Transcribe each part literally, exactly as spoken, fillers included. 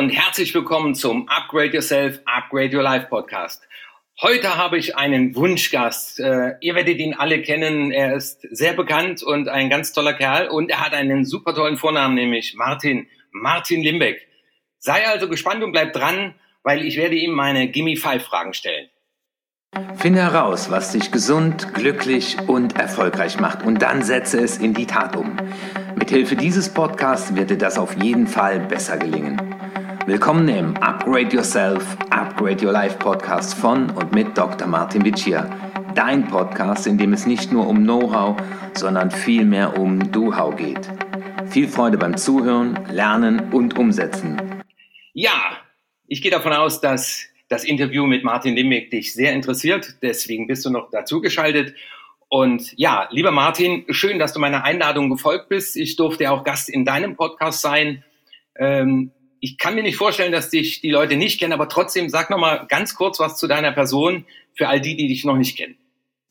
und herzlich willkommen zum Upgrade Yourself, Upgrade Your Life Podcast. Heute habe ich einen Wunschgast. Äh, ihr werdet ihn alle kennen. Er ist sehr bekannt und ein ganz toller Kerl und er hat einen super tollen Vornamen, nämlich Martin, Martin Limbeck. Sei also gespannt und bleib dran, weil ich werde ihm meine Gimme Five Fragen stellen. Finde heraus, was dich gesund, glücklich und erfolgreich macht und dann setze es in die Tat um. Mithilfe dieses Podcasts wird dir das auf jeden Fall besser gelingen. Willkommen im Upgrade Yourself, Upgrade Your Life Podcast von und mit Doktor Martin Vicia. Dein Podcast, in dem es nicht nur um Know-how, sondern vielmehr um Do-how geht. Viel Freude beim Zuhören, Lernen und Umsetzen. Ja, ich gehe davon aus, dass das Interview mit Martin Limbeck dich sehr interessiert. Deswegen bist du noch dazugeschaltet. Und ja, lieber Martin, schön, dass du meiner Einladung gefolgt bist. Ich durfte ja auch Gast in deinem Podcast sein. Ähm, ich kann mir nicht vorstellen, dass dich die Leute nicht kennen, aber trotzdem sag noch mal ganz kurz was zu deiner Person für all die, die dich noch nicht kennen.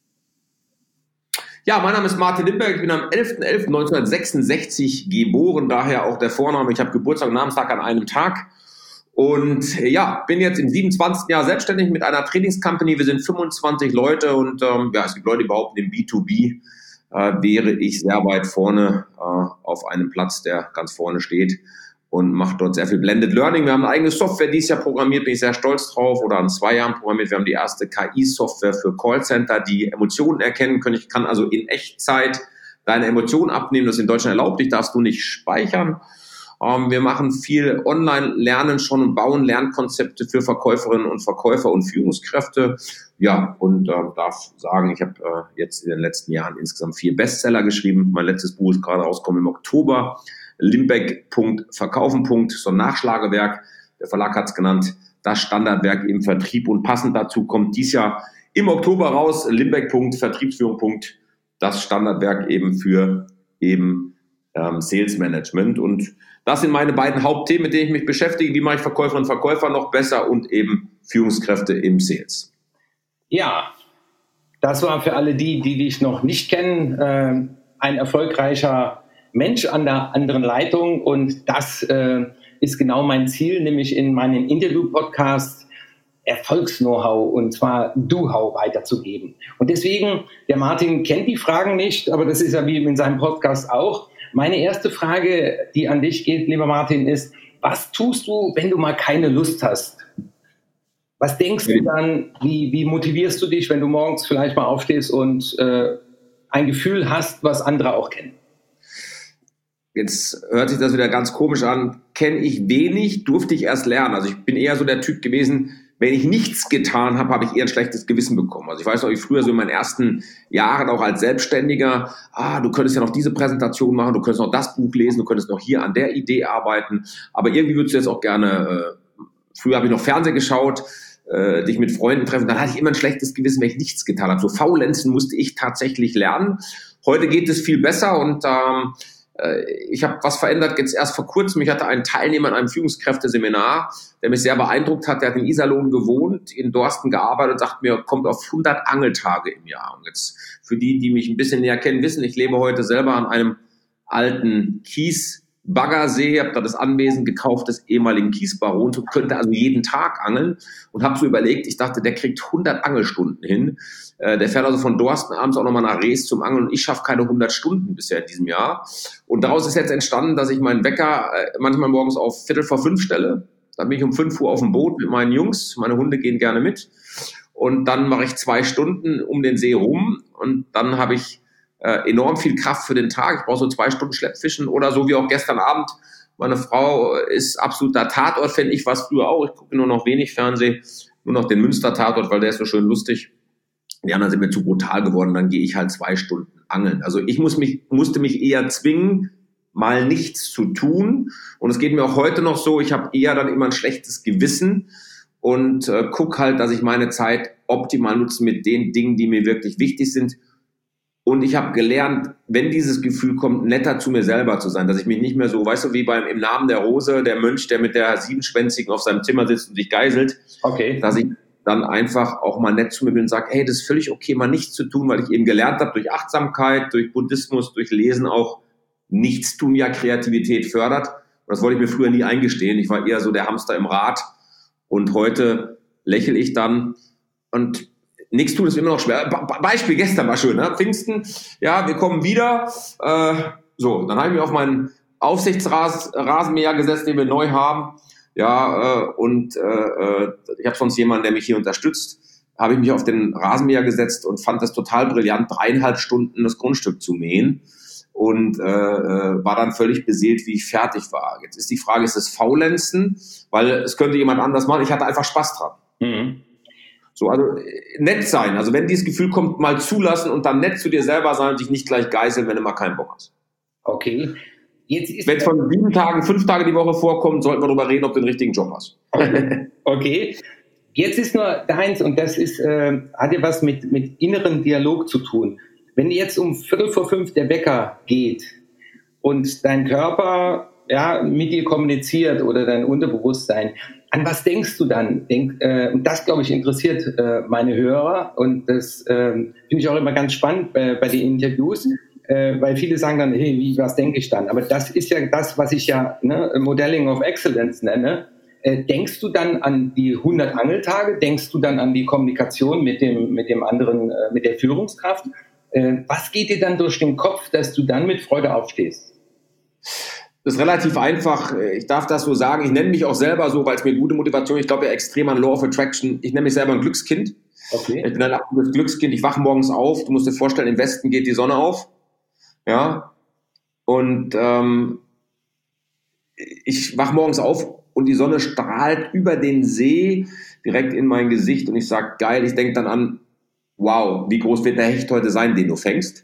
Ja, mein Name ist Martin Limbeck. Ich bin am elfter elfter neunzehnhundertsechsundsechzig geboren, daher auch der Vorname. Ich habe Geburtstag und Namenstag an einem Tag. Und ja, bin jetzt im siebenundzwanzigsten Jahr selbstständig mit einer Trainingscompany. Wir sind fünfundzwanzig Leute und ähm, ja, es gibt Leute, die behaupten, im B zwei B äh, wäre ich sehr weit vorne äh, auf einem Platz, der ganz vorne steht und macht dort sehr viel Blended Learning. Wir haben eine eigene Software dieses Jahr programmiert, bin ich sehr stolz drauf, oder in zwei Jahren programmiert. Wir haben die erste K I-Software für Callcenter, die Emotionen erkennen können. Ich kann also in Echtzeit deine Emotionen abnehmen. Das ist in Deutschland erlaubt, dich darfst du nicht speichern. Wir machen viel Online-Lernen schon und bauen Lernkonzepte für Verkäuferinnen und Verkäufer und Führungskräfte. Ja, und äh, darf sagen, ich habe äh, jetzt in den letzten Jahren insgesamt vier Bestseller geschrieben. Mein letztes Buch ist gerade rausgekommen im Oktober. Limbeck Punkt Verkaufen. So ein Nachschlagewerk. Der Verlag hat es genannt. Das Standardwerk im Vertrieb. Und passend dazu kommt dies Jahr im Oktober raus. Limbeck Punkt Vertriebsführung. Das Standardwerk eben für eben ähm, Sales Management. Und das sind meine beiden Hauptthemen, mit denen ich mich beschäftige. Wie mache ich Verkäuferinnen und Verkäufer noch besser und eben Führungskräfte im Sales. Ja, das war für alle die, die dich noch nicht kennen, äh, ein erfolgreicher Mensch an der anderen Leitung. Und das äh, ist genau mein Ziel, nämlich in meinem Interview-Podcast Erfolgs-Know-how und zwar Do-how weiterzugeben. Und deswegen, der Martin kennt die Fragen nicht, aber das ist ja wie in seinem Podcast auch. Meine erste Frage, die an dich geht, lieber Martin, ist, was tust du, wenn du mal keine Lust hast? Was denkst du dann, wie, wie motivierst du dich, wenn du morgens vielleicht mal aufstehst und äh, ein Gefühl hast, was andere auch kennen? Jetzt hört sich das wieder ganz komisch an. Kenne ich wenig, durfte ich erst lernen. Also ich bin eher so der Typ gewesen, wenn ich nichts getan habe, habe ich eher ein schlechtes Gewissen bekommen. Also ich weiß noch, ich früher so in meinen ersten Jahren auch als Selbstständiger, ah, du könntest ja noch diese Präsentation machen, du könntest noch das Buch lesen, du könntest noch hier an der Idee arbeiten. Aber irgendwie würdest du jetzt auch gerne, äh, früher habe ich noch Fernsehen geschaut, äh, dich mit Freunden treffen, dann hatte ich immer ein schlechtes Gewissen, wenn ich nichts getan habe. So faulenzen musste ich tatsächlich lernen. Heute geht es viel besser und ähm, ich habe was verändert jetzt erst vor kurzem. Ich hatte einen Teilnehmer in einem Führungskräfteseminar, der mich sehr beeindruckt hat. Der hat in Iserlohn gewohnt, in Dorsten gearbeitet und sagt mir, kommt auf hundert Angeltage im Jahr. Und jetzt für die, die mich ein bisschen näher kennen, wissen, ich lebe heute selber an einem alten Kiesbaggersee, habe da das Anwesen gekauft des ehemaligen Kiesbarons und könnte also jeden Tag angeln und habe so überlegt, ich dachte, der kriegt hundert Angelstunden hin. Der fährt also von Dorsten abends auch nochmal nach Rees zum Angeln und ich schaffe keine hundert Stunden bisher in diesem Jahr. Und daraus ist jetzt entstanden, dass ich meinen Wecker manchmal morgens auf Viertel vor fünf stelle. Dann bin ich um fünf Uhr auf dem Boot mit meinen Jungs. Meine Hunde gehen gerne mit. Und dann mache ich zwei Stunden um den See rum. Und dann habe ich äh, enorm viel Kraft für den Tag. Ich brauche so zwei Stunden Schleppfischen oder so wie auch gestern Abend. Meine Frau ist absoluter Tatort-Fan. Ich war es früher auch. Ich gucke nur noch wenig Fernsehen. Nur noch den Münster-Tatort, weil der ist so schön lustig. Die anderen sind mir zu brutal geworden, dann gehe ich halt zwei Stunden angeln. Also ich muss mich, musste mich eher zwingen, mal nichts zu tun. Und es geht mir auch heute noch so, ich habe eher dann immer ein schlechtes Gewissen und äh, gucke halt, dass ich meine Zeit optimal nutze mit den Dingen, die mir wirklich wichtig sind. Und ich habe gelernt, wenn dieses Gefühl kommt, netter zu mir selber zu sein, dass ich mich nicht mehr so, weißt du, wie beim Im Namen der Rose, der Mönch, der mit der Siebenschwänzigen auf seinem Zimmer sitzt und sich geißelt, okay, dass ich dann einfach auch mal nett zu mir bin und sage, hey, das ist völlig okay, mal nichts zu tun, weil ich eben gelernt habe, durch Achtsamkeit, durch Buddhismus, durch Lesen auch, nichts tun ja Kreativität fördert. das wollte ich mir früher nie eingestehen. Ich war eher so der Hamster im Rad. Und heute lächle ich dann und nichts tun ist immer noch schwer. Be- Beispiel gestern war schön, ne? Pfingsten, ja, wir kommen wieder. Äh, so, dann habe ich mich auf meinen Aufsichtsrasenmäher gesetzt, den wir neu haben. Ja, äh, und äh, ich habe sonst jemanden, der mich hier unterstützt. Habe ich mich auf den Rasenmäher gesetzt und fand das total brillant, dreieinhalb Stunden das Grundstück zu mähen. Und äh, war dann völlig beseelt, wie ich fertig war. Jetzt ist die Frage, ist es Faulenzen? Weil es könnte jemand anders machen. Ich hatte einfach Spaß dran. Mhm. So, also nett sein. Also wenn dieses Gefühl kommt, mal zulassen und dann nett zu dir selber sein und dich nicht gleich geißeln, wenn du mal keinen Bock hast. Okay. Jetzt ist wenn es von sieben Tagen, fünf Tage die Woche vorkommt, sollten wir darüber reden, ob du den richtigen Job hast. Okay. Okay. Jetzt ist nur deins, und das ist, äh, hat ja was mit, mit inneren Dialog zu tun. Wenn jetzt um Viertel vor fünf der Wecker geht und dein Körper ja, mit dir kommuniziert oder dein Unterbewusstsein, an was denkst du dann? Denk, äh, und das, glaube ich, interessiert äh, meine Hörer, und das äh, finde ich auch immer ganz spannend bei, bei den Interviews, äh, weil viele sagen dann, hey, wie, was denke ich dann? Aber das ist ja das, was ich ja ne, Modeling of Excellence nenne. Äh, denkst du dann an die hundert Angeltage? Denkst du dann an die Kommunikation mit dem, mit dem anderen, äh, mit der Führungskraft? Äh, was geht dir dann durch den Kopf, dass du dann mit Freude aufstehst? Das ist relativ einfach. Ich darf das so sagen. Ich nenne mich auch selber so, weil es mir gute Motivation, ich glaube ja extrem an Law of Attraction. Ich nenne mich selber ein Glückskind. Okay. Ich bin ein absolutes Glückskind. Ich wache morgens auf. Du musst dir vorstellen, im Westen geht die Sonne auf. Ja. Und ähm, ich wache morgens auf und die Sonne strahlt über den See direkt in mein Gesicht. Und ich sage, geil, ich denke dann an, wow, wie groß wird der Hecht heute sein, den du fängst?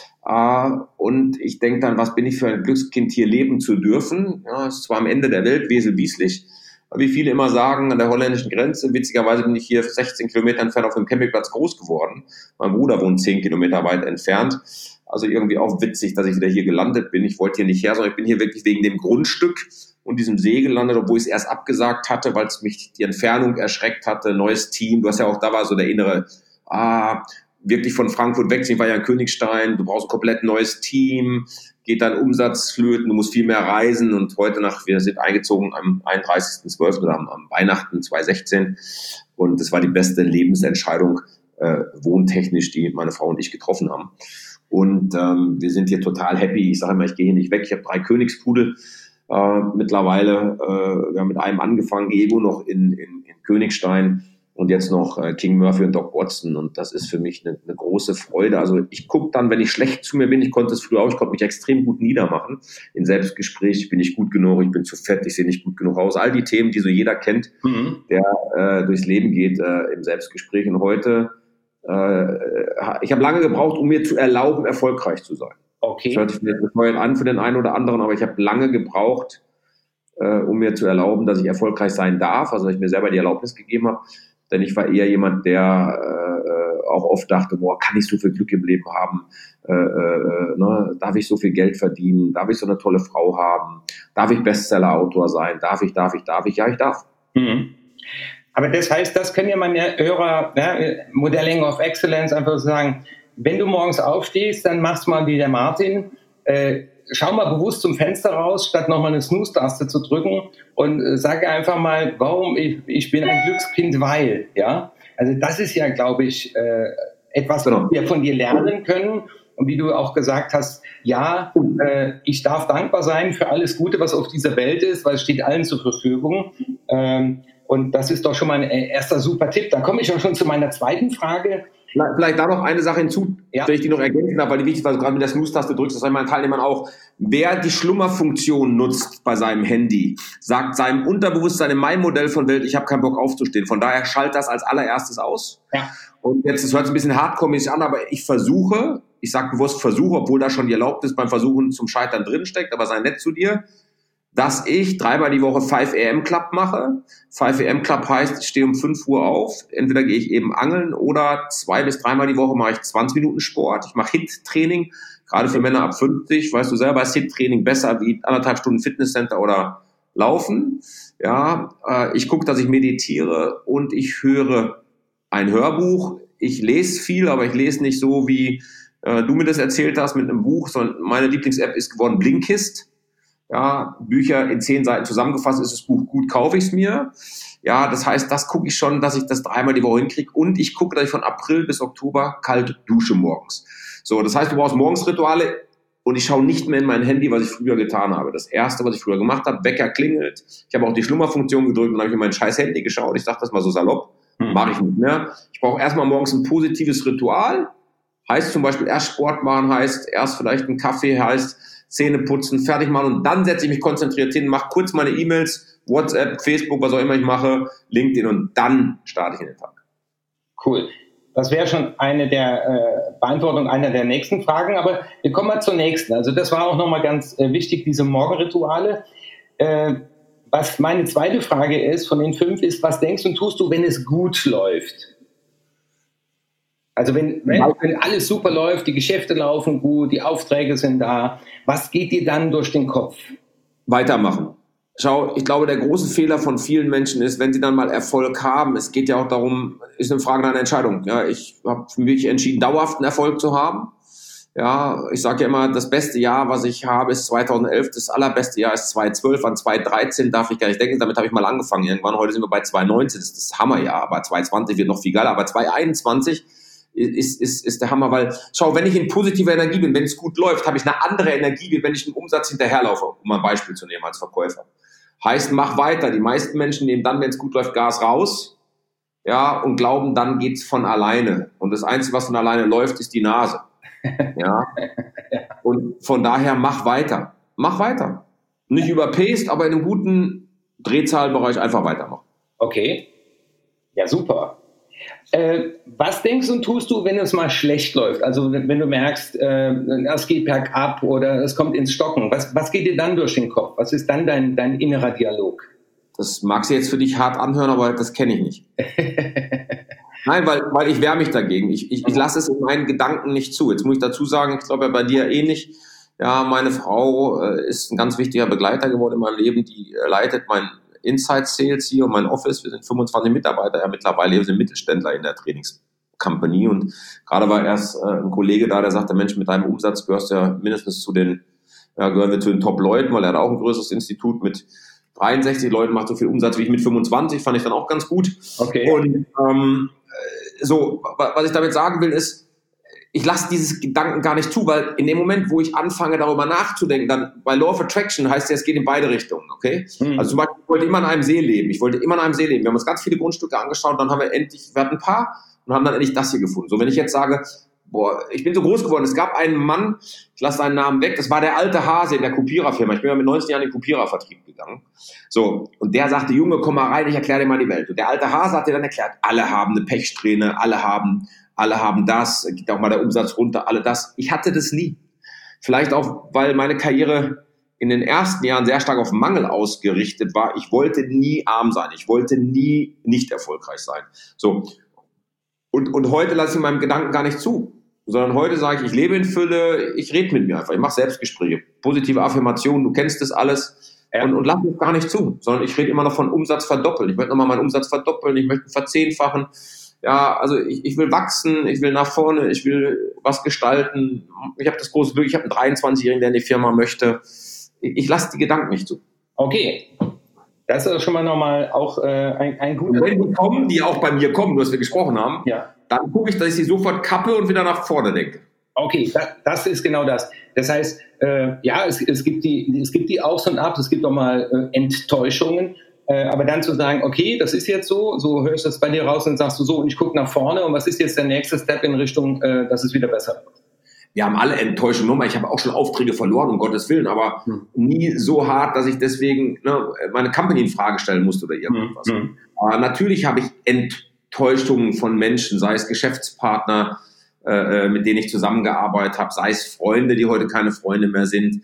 Uh, und ich denke dann, was bin ich für ein Glückskind, hier leben zu dürfen? Ja, es ist zwar am Ende der Welt, Wesel-Wieslich, wie viele immer sagen, an der holländischen Grenze. Witzigerweise bin ich hier sechzehn Kilometer entfernt auf dem Campingplatz groß geworden. Mein Bruder wohnt zehn Kilometer weit entfernt. Also irgendwie auch witzig, dass ich wieder hier gelandet bin. Ich wollte hier nicht her, sondern ich bin hier wirklich wegen dem Grundstück und diesem See gelandet, obwohl ich es erst abgesagt hatte, weil es mich die Entfernung erschreckt hatte. Neues Team, du hast ja auch, da war so der innere, ah, wirklich von Frankfurt weg, ich war ja in Königstein, du brauchst ein komplett neues Team, geht dein Umsatz flöten, du musst viel mehr reisen, und heute nach, wir sind eingezogen am einunddreißigsten zwölften oder am, am Weihnachten zweitausendsechzehn, und das war die beste Lebensentscheidung, äh, wohntechnisch, die meine Frau und ich getroffen haben. Und ähm, wir sind hier total happy. Ich sage immer, ich gehe hier nicht weg. Ich habe drei Königspudel äh, mittlerweile. Äh, wir haben mit einem angefangen, Ego noch in, in, in Königstein. Und jetzt noch äh, King Murphy und Doc Watson. Und das ist für mich eine, eine große Freude. Also ich gucke dann, wenn ich schlecht zu mir bin, ich konnte es früher auch, ich konnte mich extrem gut niedermachen. In Selbstgespräch bin ich gut genug, ich bin zu fett, ich sehe nicht gut genug aus. All die Themen, die so jeder kennt, mhm. der äh, durchs Leben geht äh, im Selbstgespräch. Und heute, äh, ich habe lange gebraucht, um mir zu erlauben, erfolgreich zu sein. Okay. Das hört sich vielleicht bescheuert an für den einen oder anderen, aber ich habe lange gebraucht, äh, um mir zu erlauben, dass ich erfolgreich sein darf. Also dass ich mir selber die Erlaubnis gegeben habe. Denn ich war eher jemand, der äh, auch oft dachte, boah, kann ich so viel Glück im Leben haben? Äh, äh, ne? Darf ich so viel Geld verdienen? Darf ich so eine tolle Frau haben? Darf ich Bestseller-Autor sein? Darf ich, darf ich, darf ich? Ja, ich darf. Mhm. Aber das heißt, das können ja meine Hörer, ne, Modeling of Excellence, einfach sagen, wenn du morgens aufstehst, dann machst du mal wie der Martin, äh, schau mal bewusst zum Fenster raus, statt nochmal eine Snooze-Taste zu drücken, und äh, sage einfach mal, warum ich, ich bin ein Glückskind, weil, ja. Also das ist ja, glaube ich, äh, etwas, was wir von dir lernen können. Und wie du auch gesagt hast, ja, äh, ich darf dankbar sein für alles Gute, was auf dieser Welt ist, weil es steht allen zur Verfügung. Ähm, und das ist doch schon mal ein erster super Tipp. Da komme ich auch schon zu meiner zweiten Frage. Vielleicht da noch eine Sache hinzu, ja, wenn ich die noch ergänzen darf, weil die wichtig ist, weil du gerade mit der Snooze-Taste drückst, das sage ich meinen Teilnehmern auch. Wer die Schlummerfunktion nutzt bei seinem Handy, sagt seinem Unterbewusstsein in meinem Modell von Welt, ich habe keinen Bock aufzustehen. Von daher schalt das als allererstes aus. Ja. Und jetzt, das hört sich ein bisschen hardcore-mäßig an, aber ich versuche, ich sage bewusst versuche, obwohl da schon die Erlaubnis beim Versuchen zum Scheitern drinsteckt, aber sei nett zu dir, dass ich dreimal die Woche fünf A M Club mache. fünf A M Club heißt, ich stehe um fünf Uhr auf. Entweder gehe ich eben angeln oder zwei bis dreimal die Woche mache ich zwanzig Minuten Sport. Ich mache Hit-Training, gerade für Männer ab fünfzig. Weißt du selber, ist Hit-Training besser wie anderthalb Stunden Fitnesscenter oder Laufen. Ja, äh, ich gucke, dass ich meditiere, und ich höre ein Hörbuch. Ich lese viel, aber ich lese nicht so, wie äh, du mir das erzählt hast mit einem Buch, sondern meine Lieblings-App ist geworden Blinkist. Ja, Bücher in zehn Seiten zusammengefasst ist das Buch gut, kaufe ich es mir. Ja, das heißt, das gucke ich schon, dass ich das dreimal die Woche hinkriege. Und ich gucke, dass ich von April bis Oktober kalt dusche morgens. So, das heißt, du brauchst morgens Rituale und ich schaue nicht mehr in mein Handy, was ich früher getan habe. Das Erste, was ich früher gemacht habe, Wecker klingelt. Ich habe auch die Schlummerfunktion gedrückt und dann habe ich in mein scheiß Handy geschaut. Ich sage das mal so salopp, hm. mache ich nicht mehr. Ich brauche erstmal morgens ein positives Ritual. Heißt zum Beispiel erst Sport machen, heißt erst vielleicht einen Kaffee, heißt Zähne putzen, fertig machen und dann setze ich mich konzentriert hin, mache kurz meine E-Mails, WhatsApp, Facebook, was auch immer ich mache, LinkedIn und dann starte ich in den Tag. Cool. Das wäre schon eine der äh, Beantwortung einer der nächsten Fragen, aber wir kommen mal zur nächsten. Also das war auch nochmal ganz äh, wichtig, diese Morgenrituale. Äh, was meine zweite Frage ist von den fünf ist, was denkst und tust du, wenn es gut läuft? Also wenn, wenn, wenn alles super läuft, die Geschäfte laufen gut, die Aufträge sind da, was geht dir dann durch den Kopf? Weitermachen. Schau, ich glaube, der große Fehler von vielen Menschen ist, wenn sie dann mal Erfolg haben, es geht ja auch darum, ist eine Frage einer Entscheidung. Ja, ich habe für mich entschieden, dauerhaften Erfolg zu haben. Ja, ich sage ja immer, das beste Jahr, was ich habe, ist zweitausendelf, das allerbeste Jahr ist zweitausendzwölf, an zweitausenddreizehn darf ich gar nicht denken, damit habe ich mal angefangen irgendwann, heute sind wir bei zweitausendneunzehn, das ist das Hammerjahr, aber zweitausendzwanzig wird noch viel geiler, aber zweitausendeinundzwanzig Ist, ist, ist der Hammer, weil, schau, wenn ich in positiver Energie bin, wenn es gut läuft, habe ich eine andere Energie, wie wenn ich einen Umsatz hinterherlaufe, um mal ein Beispiel zu nehmen als Verkäufer. Heißt, mach weiter. Die meisten Menschen nehmen dann, wenn es gut läuft, Gas raus, ja, und glauben, dann geht's von alleine. Und das Einzige, was von alleine läuft, ist die Nase. Ja. Und von daher mach weiter. Mach weiter. Nicht überpaced, aber in einem guten Drehzahlbereich einfach weitermachen. Okay. Ja, super. Äh, was denkst und tust du, wenn es mal schlecht läuft? Also wenn, wenn du merkst, äh, es geht bergab oder es kommt ins Stocken. Was, was geht dir dann durch den Kopf? Was ist dann dein, dein innerer Dialog? Das mag sich jetzt für dich hart anhören, aber das kenne ich nicht. Nein, weil, weil ich wehre mich dagegen. Ich, ich, ich lasse es in meinen Gedanken nicht zu. Jetzt muss ich dazu sagen, ich glaube ja bei dir ähnlich. Ja, meine Frau äh, ist ein ganz wichtiger Begleiter geworden in meinem Leben. Die äh, leitet mein Inside Sales hier und mein Office. Wir sind fünfundzwanzig Mitarbeiter, ja mittlerweile, wir sind Mittelständler in der Trainingscompany und gerade war erst äh, ein Kollege da, der sagte, Mensch, mit deinem Umsatz gehörst du ja mindestens zu den, ja, gehören wir zu den Top-Leuten, weil er hat auch ein größeres Institut mit dreiundsechzig Leuten, macht so viel Umsatz wie ich mit fünfundzwanzig, fand ich dann auch ganz gut. Okay. Und ähm, so, was ich damit sagen will, ist, ich lasse dieses Gedanken gar nicht zu, weil in dem Moment, wo ich anfange, darüber nachzudenken, dann bei Law of Attraction heißt ja, es geht in beide Richtungen, okay? Mhm. Also zum Beispiel, ich wollte immer in einem See leben. Ich wollte immer in einem See leben. Wir haben uns ganz viele Grundstücke angeschaut, dann haben wir endlich, wir hatten ein paar und haben dann endlich das hier gefunden. So, wenn ich jetzt sage, boah, ich bin so groß geworden, es gab einen Mann, ich lasse seinen Namen weg, das war der alte Hase in der Kopiererfirma. Ich bin ja mit neunzehn Jahren in den Kopierervertrieb gegangen. So, und der sagte, Junge, komm mal rein, ich erkläre dir mal die Welt. Und der alte Hase hat dir dann erklärt, alle haben eine Pechsträhne, alle haben alle haben das, geht auch mal der Umsatz runter, alle das. Ich hatte das nie. Vielleicht auch, weil meine Karriere in den ersten Jahren sehr stark auf Mangel ausgerichtet war. Ich wollte nie arm sein. Ich wollte nie nicht erfolgreich sein. So. Und, und heute lasse ich meinem Gedanken gar nicht zu. Sondern heute sage ich, ich lebe in Fülle, ich rede mit mir einfach. Ich mache Selbstgespräche, positive Affirmationen, du kennst das alles. Ja. Und, und lasse es gar nicht zu. Sondern ich rede immer noch von Umsatz verdoppeln. Ich möchte nochmal meinen Umsatz verdoppeln, ich möchte verzehnfachen. Ja, also ich, ich will wachsen, ich will nach vorne, ich will was gestalten. Ich habe das große Glück, ich habe einen dreiundzwanzigjährigen, der in die Firma möchte. Ich, ich lasse die Gedanken nicht zu. Okay, das ist schon mal nochmal auch äh, ein, ein guter... Wenn die kommen, die auch bei mir kommen, was wir gesprochen haben, ja. Dann gucke ich, dass ich sie sofort kappe und wieder nach vorne denke. Okay, das, das ist genau das. Das heißt, äh, ja, es, es, gibt die, es gibt die Aufs und Abs, es gibt auch mal äh, Enttäuschungen. Aber dann zu sagen, okay, das ist jetzt so, so hörst du das bei dir raus und sagst du so, und ich gucke nach vorne und was ist jetzt der nächste Step in Richtung, äh, dass es wieder besser wird? Wir haben alle Enttäuschungen. Nochmal, ich habe auch schon Aufträge verloren, um Gottes Willen, aber hm. nie so hart, dass ich deswegen ne, meine Company in Frage stellen musste oder irgendwas. Hm. Aber natürlich habe ich Enttäuschungen von Menschen, sei es Geschäftspartner, äh, mit denen ich zusammengearbeitet habe, sei es Freunde, die heute keine Freunde mehr sind.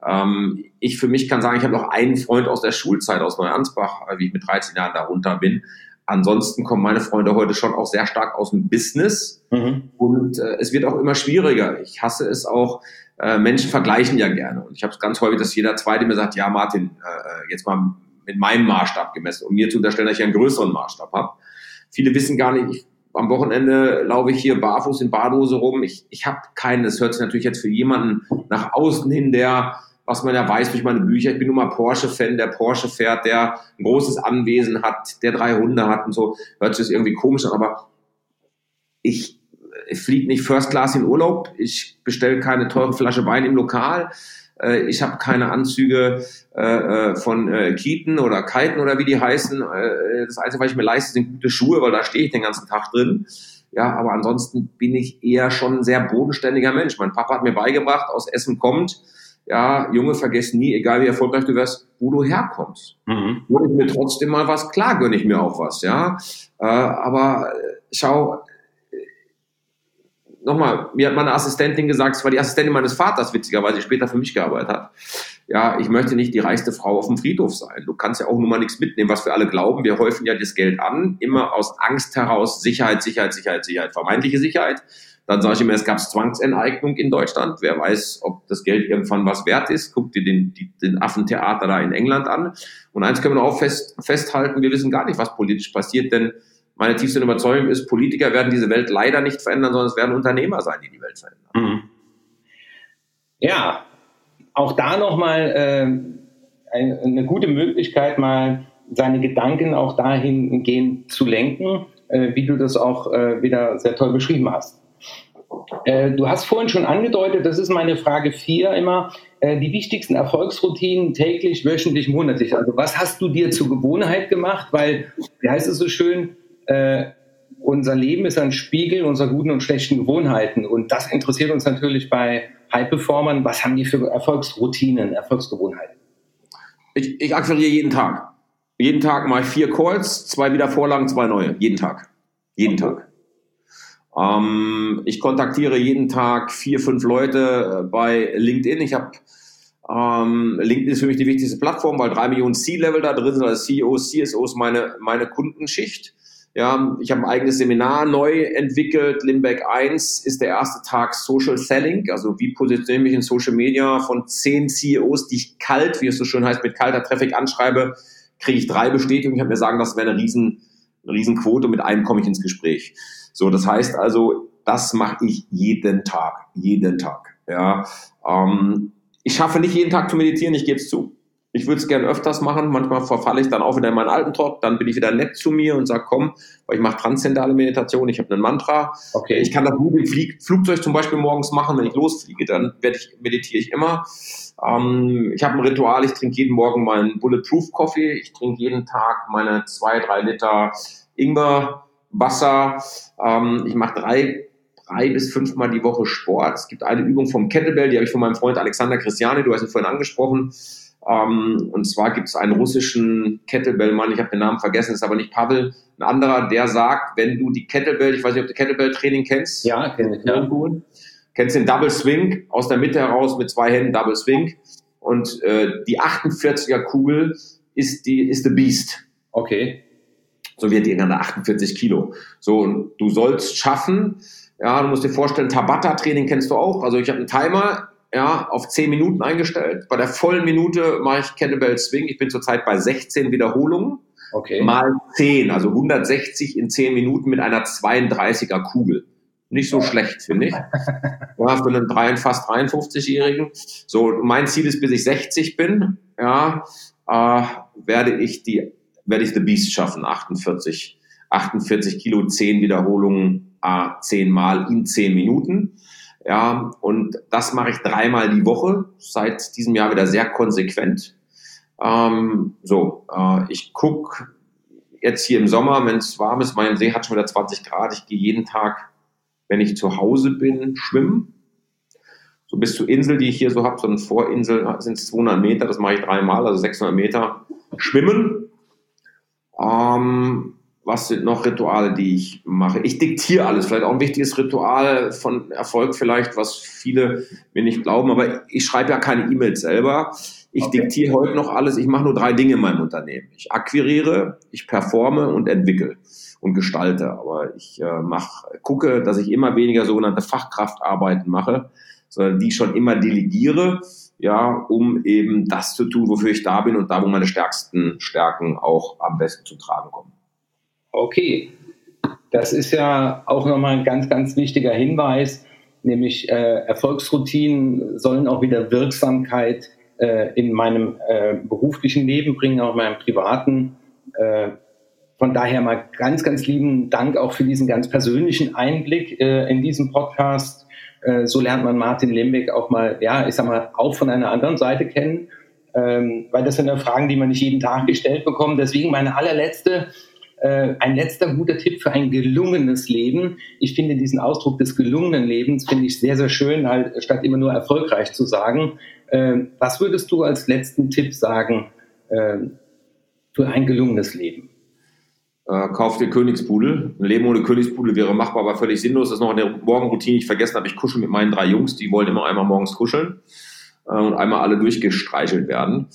Ich für mich kann sagen, ich habe noch einen Freund aus der Schulzeit aus Neuansbach, wie ich mit dreizehn Jahren darunter bin. Ansonsten kommen meine Freunde heute schon auch sehr stark aus dem Business mhm. und äh, es wird auch immer schwieriger. Ich hasse es auch, äh, Menschen vergleichen ja gerne und ich habe es ganz häufig, dass jeder Zweite mir sagt, ja Martin, äh, jetzt mal mit meinem Maßstab gemessen, um mir zu unterstellen, dass ich einen größeren Maßstab habe. Viele wissen gar nicht, ich, am Wochenende laufe ich hier barfuß in Badehose rum. Ich, ich habe keinen, das hört sich natürlich jetzt für jemanden nach außen hin, der was man ja weiß durch meine Bücher. Ich bin nun mal Porsche-Fan, der Porsche fährt, der ein großes Anwesen hat, der drei Hunde hat und so. Hört sich das irgendwie komisch an, aber ich, ich fliege nicht First Class in Urlaub. Ich bestelle keine teure Flasche Wein im Lokal. Ich habe keine Anzüge äh, von äh, Keaton oder Kiten oder wie die heißen. Äh, das Einzige, was ich mir leiste, sind gute Schuhe, weil da stehe ich den ganzen Tag drin. Ja, aber ansonsten bin ich eher schon ein sehr bodenständiger Mensch. Mein Papa hat mir beigebracht, aus Essen kommt, ja, Junge, vergiss nie, egal wie erfolgreich du wirst, wo du herkommst. Mhm. Gönne ich mir trotzdem mal was, klar gönne ich mir auch was, ja. Äh, aber schau, nochmal, mir hat meine Assistentin gesagt, es war die Assistentin meines Vaters, witzigerweise, die später für mich gearbeitet hat. Ja, ich möchte nicht die reichste Frau auf dem Friedhof sein. Du kannst ja auch nur mal nichts mitnehmen, was wir alle glauben. Wir häufen ja das Geld an, immer aus Angst heraus, Sicherheit, Sicherheit, Sicherheit, Sicherheit, vermeintliche Sicherheit. Dann sage ich immer, es gab Zwangsenteignung in Deutschland. Wer weiß, ob das Geld irgendwann was wert ist. Guck dir den, die, den Affentheater da in England an. Und eins können wir auch fest, festhalten, wir wissen gar nicht, was politisch passiert, denn meine tiefste Überzeugung ist, Politiker werden diese Welt leider nicht verändern, sondern es werden Unternehmer sein, die die Welt verändern. Mhm. Ja, auch da nochmal äh, eine, eine gute Möglichkeit, mal seine Gedanken auch dahingehend zu lenken, äh, wie du das auch äh, wieder sehr toll beschrieben hast. Äh, du hast vorhin schon angedeutet, das ist meine Frage vier immer, äh, die wichtigsten Erfolgsroutinen täglich, wöchentlich, monatlich. Also was hast du dir zur Gewohnheit gemacht? Weil, wie heißt es so schön, äh, unser Leben ist ein Spiegel unserer guten und schlechten Gewohnheiten. Und das interessiert uns natürlich bei High-Performern. Was haben die für Erfolgsroutinen, Erfolgsgewohnheiten? Ich, ich akquiriere jeden Tag. Jeden Tag mache ich vier Calls, zwei Wiedervorlagen, zwei neue. Jeden Tag. Jeden Tag. Ähm, ich kontaktiere jeden Tag vier, fünf Leute bei LinkedIn. Ich habe ähm, LinkedIn ist für mich die wichtigste Plattform, weil drei Millionen C-Level da drin sind, also C E Os, C S Os, meine, meine Kundenschicht. Ja, ich habe ein eigenes Seminar neu entwickelt. Limbeck eins ist der erste Tag Social Selling. Also wie positioniere ich mich in Social Media von zehn C E Os, die ich kalt, wie es so schön heißt, mit kalter Traffic anschreibe, kriege ich drei Bestätigungen. Ich habe mir sagen, das wäre eine riesen, eine riesen Quote. Mit einem komme ich ins Gespräch. So, das heißt also, das mache ich jeden Tag, jeden Tag. Ja, ähm, ich schaffe nicht jeden Tag zu meditieren, ich gebe es zu. Ich würde es gerne öfters machen. Manchmal verfalle ich dann auch wieder in meinen alten Trott. Dann bin ich wieder nett zu mir und sage, komm, weil ich mache transzendentale Meditation. Ich habe einen Mantra. Okay. Ich kann das gut im Flieg- Flugzeug zum Beispiel morgens machen. Wenn ich losfliege, dann werde ich, meditiere ich immer. Ähm, ich habe ein Ritual. Ich trinke jeden Morgen meinen Bulletproof Coffee. Ich trinke jeden Tag meine zwei, drei Liter Ingwerwasser. Ähm, ich mache drei drei bis fünfmal die Woche Sport. Es gibt eine Übung vom Kettlebell, die habe ich von meinem Freund Alexander Christiani, du hast ihn vorhin angesprochen. Um, und zwar gibt es einen russischen Kettlebell-Mann, ich habe den Namen vergessen, ist aber nicht Pavel, ein anderer, der sagt, wenn du die Kettlebell, ich weiß nicht, ob du Kettlebell-Training kennst. Ja, kenne ich. Ja. Kennst den Double Swing, aus der Mitte heraus mit zwei Händen Double Swing. Und äh, die achtundvierziger Kugel ist die ist the Beast. Okay. So wird die in einer achtundvierzig Kilo. So, und du sollst schaffen, ja, du musst dir vorstellen, Tabata-Training kennst du auch. Also ich habe einen Timer, ja, auf zehn Minuten eingestellt. Bei der vollen Minute mache ich Kettlebell Swing. Ich bin zurzeit bei sechzehn Wiederholungen. Okay. Mal zehn, also hundertsechzig in zehn Minuten mit einer zweiunddreißiger Kugel. Nicht so schlecht, finde ich. Ja, für einen drei, fast dreiundfünfzigjährigen. So, mein Ziel ist, bis ich sechzig bin, ja, äh, werde ich die, werde ich The Beast schaffen. achtundvierzig, achtundvierzig Kilo, zehn Wiederholungen, äh, zehn Mal in zehn Minuten. Ja, und das mache ich dreimal die Woche, seit diesem Jahr wieder sehr konsequent. Ähm, so, äh, ich gucke jetzt hier im Sommer, wenn es warm ist, mein See hat schon wieder zwanzig Grad, ich gehe jeden Tag, wenn ich zu Hause bin, schwimmen. So bis zur Insel, die ich hier so habe, so eine Vorinsel, sind es zweihundert Meter, das mache ich dreimal, also sechshundert Meter schwimmen. Ähm, Was sind noch Rituale, die ich mache? Ich diktiere alles. Vielleicht auch ein wichtiges Ritual von Erfolg vielleicht, was viele mir nicht glauben. Aber ich schreibe ja keine E-Mails selber. Ich okay. diktiere heute noch alles. Ich mache nur drei Dinge in meinem Unternehmen. Ich akquiriere, ich performe und entwickle und gestalte. Aber ich äh, mach, gucke, dass ich immer weniger sogenannte Fachkraftarbeiten mache, sondern die schon immer delegiere, ja, um eben das zu tun, wofür ich da bin und da, wo meine stärksten Stärken auch am besten zu tragen kommen. Okay, das ist ja auch nochmal ein ganz, ganz wichtiger Hinweis, nämlich äh, Erfolgsroutinen sollen auch wieder Wirksamkeit äh, in meinem äh, beruflichen Leben bringen, auch in meinem privaten. Äh, von daher mal ganz, ganz lieben Dank auch für diesen ganz persönlichen Einblick äh, in diesem Podcast. Äh, so lernt man Martin Limbeck auch mal, ja, ich sag mal, auch von einer anderen Seite kennen, ähm, weil das sind ja Fragen, die man nicht jeden Tag gestellt bekommt. Deswegen meine allerletzte, äh, ein letzter guter Tipp für ein gelungenes Leben. Ich finde diesen Ausdruck des gelungenen Lebens, finde ich sehr, sehr schön, halt statt immer nur erfolgreich zu sagen. Äh, was würdest du als letzten Tipp sagen äh, für ein gelungenes Leben? Äh, kauf dir Königspudel. Ein Leben ohne Königspudel wäre machbar, aber völlig sinnlos. Das ist noch in der Morgenroutine. Ich vergessen habe, ich kuschel mit meinen drei Jungs. Die wollen immer einmal morgens kuscheln äh, und einmal alle durchgestreichelt werden.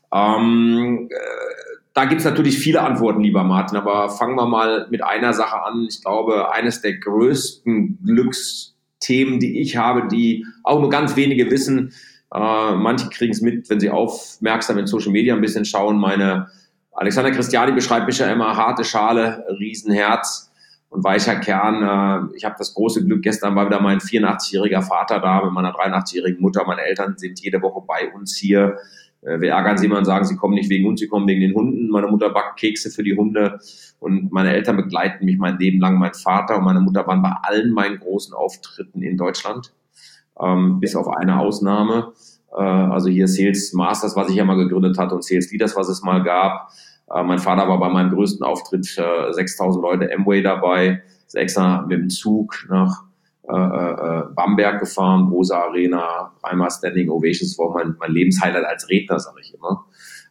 Ähm, äh, da gibt's natürlich viele Antworten, lieber Martin, aber fangen wir mal mit einer Sache an. Ich glaube, eines der größten Glücksthemen, die ich habe, die auch nur ganz wenige wissen, äh, manche kriegen es mit, wenn sie aufmerksam in Social Media ein bisschen schauen. Meine Alexander Christiani beschreibt mich ja immer: harte Schale, Riesenherz und weicher Kern. Ich habe das große Glück, gestern war wieder mein vierundachtzigjähriger Vater da mit meiner dreiundachtzig-jährigen Mutter. Meine Eltern sind jede Woche bei uns hier. Wir ärgern sie immer und sagen, sie kommen nicht wegen uns, sie kommen wegen den Hunden. Meine Mutter backt Kekse für die Hunde und meine Eltern begleiten mich mein Leben lang. Mein Vater und meine Mutter waren bei allen meinen großen Auftritten in Deutschland, ähm, bis auf eine Ausnahme. Also hier Sales Masters, was ich ja mal gegründet hatte, und Sales Leaders, was es mal gab. Mein Vater war bei meinem größten Auftritt sechstausend Leute Amway dabei, ist extra mit dem Zug nach äh, äh, Bamberg gefahren, Rosa Arena, dreimal Standing Ovations, war mein, mein Lebenshighlight als Redner, sage ich immer.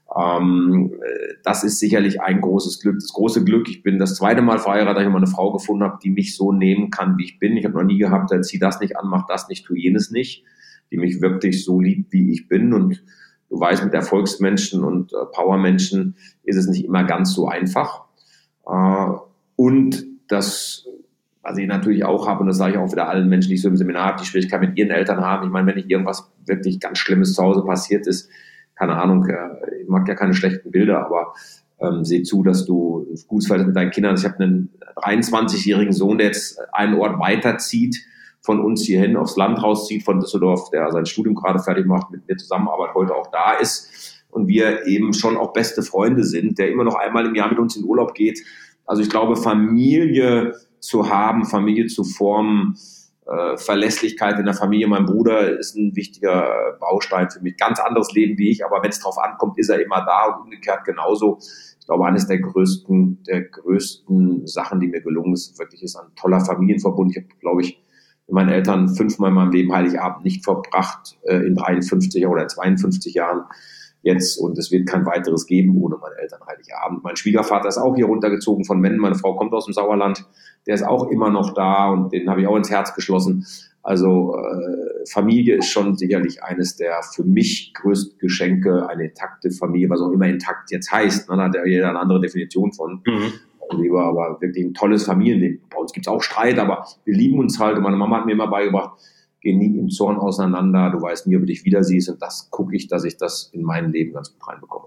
Ähm, das ist sicherlich ein großes Glück. Das große Glück, ich bin das zweite Mal verheiratet, dass ich mal eine Frau gefunden habe, die mich so nehmen kann, wie ich bin. Ich habe noch nie gehabt, zieh das nicht an, mach das nicht, tu jenes nicht, die mich wirklich so liebt, wie ich bin. Und du weißt, mit Erfolgsmenschen und äh, Powermenschen ist es nicht immer ganz so einfach. Äh, und das, was ich natürlich auch habe, und das sage ich auch wieder allen Menschen, die ich so im Seminar habe, die Schwierigkeit mit ihren Eltern haben. Ich meine, wenn nicht irgendwas wirklich ganz Schlimmes zu Hause passiert ist, keine Ahnung, äh, ich mag ja keine schlechten Bilder, aber ähm, seh zu, dass du ein gutes Verhältnis mit deinen Kindern hast. Ich habe einen dreiundzwanzigjährigen Sohn, der jetzt einen Ort weiterzieht, von uns hierhin aufs Land rauszieht, von Düsseldorf, der sein Studium gerade fertig macht, mit mir Zusammenarbeit heute auch da ist und wir eben schon auch beste Freunde sind, der immer noch einmal im Jahr mit uns in Urlaub geht. Also ich glaube, Familie zu haben, Familie zu formen, äh, Verlässlichkeit in der Familie. Mein Bruder ist ein wichtiger Baustein für mich. Ganz anderes Leben wie ich, aber wenn es drauf ankommt, ist er immer da und umgekehrt genauso. Ich glaube, eines der größten, der größten Sachen, die mir gelungen ist, wirklich ist ein toller Familienverbund. Ich habe, glaube ich, mit meinen Eltern fünfmal in meinem Leben Heiligabend nicht verbracht, äh, in dreiundfünfzig oder zweiundfünfzig Jahren jetzt. Und es wird kein weiteres geben ohne meine Eltern Heiligabend. Mein Schwiegervater ist auch hier runtergezogen von Mennen. Meine Frau kommt aus dem Sauerland. Der ist auch immer noch da und den habe ich auch ins Herz geschlossen. Also äh, Familie ist schon sicherlich eines der für mich größten Geschenke, eine intakte Familie, was auch immer intakt jetzt heißt. Ne? Da hat ja jeder eine andere Definition von. Mhm. Lieber, aber wirklich ein tolles Familienleben. Bei uns gibt es auch Streit, aber wir lieben uns halt. Und meine Mama hat mir immer beigebracht, geh nie im Zorn auseinander, du weißt nie, ob du dich wieder siehst. Und das gucke ich, dass ich das in mein Leben ganz gut reinbekomme.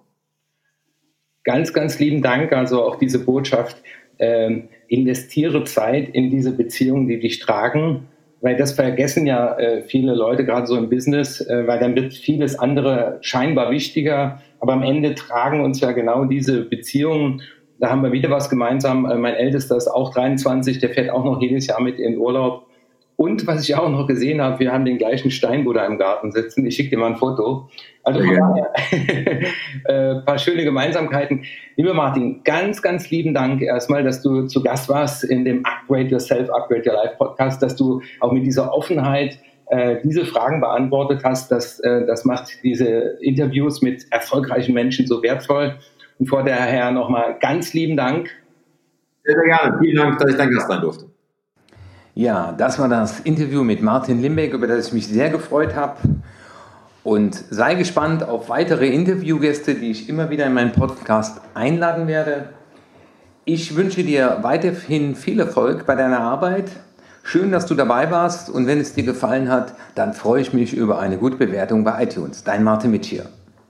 Ganz, ganz lieben Dank. Also auch diese Botschaft, ähm, investiere Zeit in diese Beziehungen, die dich tragen. Weil das vergessen ja äh, viele Leute, gerade so im Business, äh, weil dann wird vieles andere scheinbar wichtiger. Aber am Ende tragen uns ja genau diese Beziehungen. Da haben wir wieder was gemeinsam. Mein Ältester ist auch dreiundzwanzig, der fährt auch noch jedes Jahr mit in Urlaub. Und was ich auch noch gesehen habe, wir haben den gleichen Steinbuddha im Garten sitzen. Ich schicke dir mal ein Foto. Also von daher ein paar schöne Gemeinsamkeiten. Lieber Martin, ganz, ganz lieben Dank erstmal, dass du zu Gast warst in dem Upgrade Yourself, Upgrade Your Life Podcast, dass du auch mit dieser Offenheit äh, diese Fragen beantwortet hast. Das, äh, das macht diese Interviews mit erfolgreichen Menschen so wertvoll. Und vor daher nochmal ganz lieben Dank. Sehr, sehr gerne. Vielen Dank, dass ich dein Gast sein durfte. Ja, das war das Interview mit Martin Limbeck, über das ich mich sehr gefreut habe. Und sei gespannt auf weitere Interviewgäste, die ich immer wieder in meinen Podcast einladen werde. Ich wünsche dir weiterhin viel Erfolg bei deiner Arbeit. Schön, dass du dabei warst. Und wenn es dir gefallen hat, dann freue ich mich über eine gute Bewertung bei iTunes. Dein Martin Mitsch hier.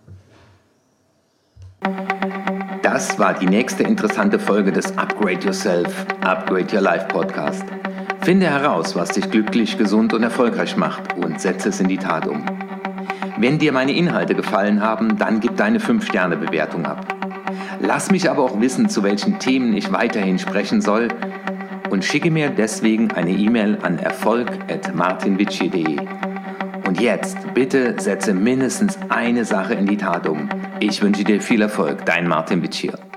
Das war die nächste interessante Folge des Upgrade Yourself, Upgrade Your Life Podcast. Finde heraus, was dich glücklich, gesund und erfolgreich macht und setze es in die Tat um. Wenn dir meine Inhalte gefallen haben, dann gib deine fünf Sterne Bewertung ab. Lass mich aber auch wissen, zu welchen Themen ich weiterhin sprechen soll und schicke mir deswegen eine E-Mail an erfolg at martin witschier punkt de. Und jetzt, bitte setze mindestens eine Sache in die Tat um. Ich wünsche dir viel Erfolg, dein Martin Witschier.